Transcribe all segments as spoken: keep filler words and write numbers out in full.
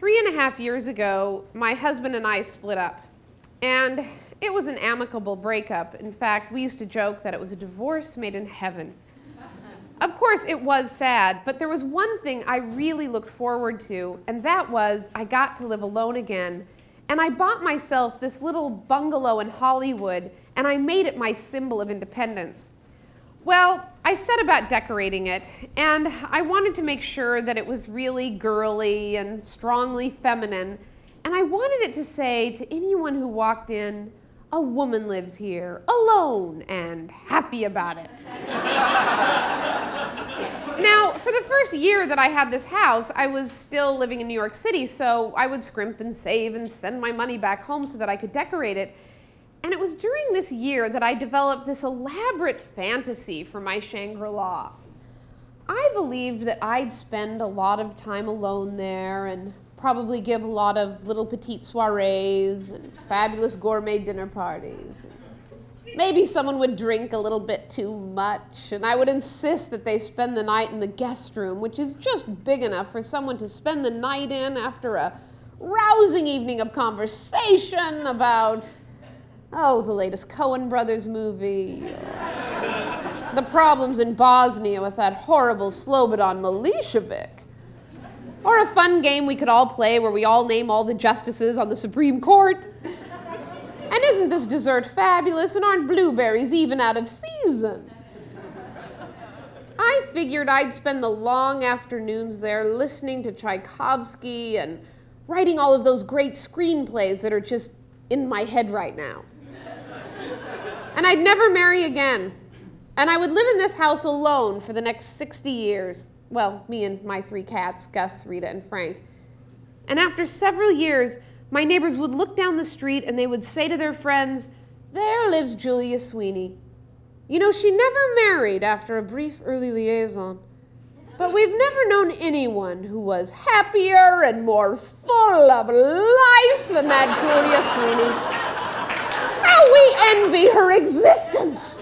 Three and a half years ago, my husband and I split up. And it was an amicable breakup. In fact, we used to joke that it was a divorce made in heaven. Of course, it was sad, but there was one thing I really looked forward to, and that was I got to live alone again. And I bought myself this little bungalow in Hollywood, and I made it my symbol of independence. Well, I set about decorating it, and I wanted to make sure that it was really girly and strongly feminine, and I wanted it to say to anyone who walked in, "A woman lives here, alone and happy about it." Now, for the first year that I had this house, I was still living in New York City, so I would scrimp and save and send my money back home so that I could decorate it. And it was during this year that I developed this elaborate fantasy for my Shangri-La. I believed that I'd spend a lot of time alone there and probably give a lot of little petite soirees and fabulous gourmet dinner parties. Maybe someone would drink a little bit too much, and I would insist that they spend the night in the guest room, which is just big enough for someone to spend the night in after a rousing evening of conversation about, oh, the latest Coen Brothers movie, or the problems in Bosnia with that horrible Slobodan Milicevic, or a fun game we could all play where we all name all the justices on the Supreme Court. And isn't this dessert fabulous, and aren't blueberries even out of season? I figured I'd spend the long afternoons there listening to Tchaikovsky and writing all of those great screenplays that are just in my head right now. And I'd never marry again. And I would live in this house alone for the next sixty years. Well, me and my three cats, Gus, Rita, and Frank. And after several years, my neighbors would look down the street and they would say to their friends, "There lives Julia Sweeney. You know, she never married after a brief early liaison. But we've never known anyone who was happier and more full of life than that Julia Sweeney. How we envy her existence."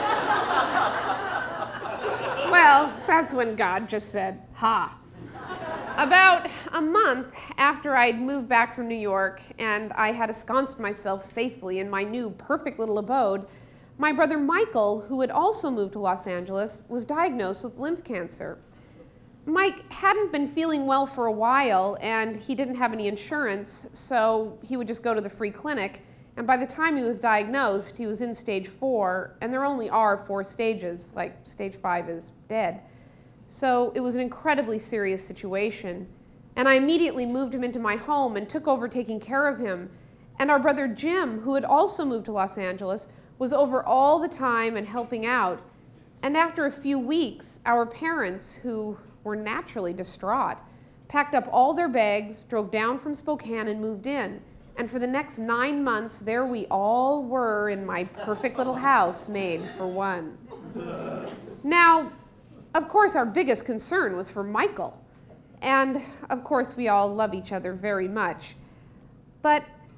Well, that's when God just said, "Ha." About a month after I'd moved back from New York and I had ensconced myself safely in my new perfect little abode, my brother Michael, who had also moved to Los Angeles, was diagnosed with lymph cancer. Mike hadn't been feeling well for a while and he didn't have any insurance, so he would just go to the free clinic. And by the time he was diagnosed, he was in stage four, and there only are four stages, like stage five is dead. So it was an incredibly serious situation. And I immediately moved him into my home and took over taking care of him. And our brother Jim, who had also moved to Los Angeles, was over all the time and helping out. And after a few weeks, our parents, who were naturally distraught, packed up all their bags, drove down from Spokane, and moved in. And for the next nine months, there we all were in my perfect little house made for one. Now, of course, our biggest concern was for Michael. And of course, we all love each other very much. But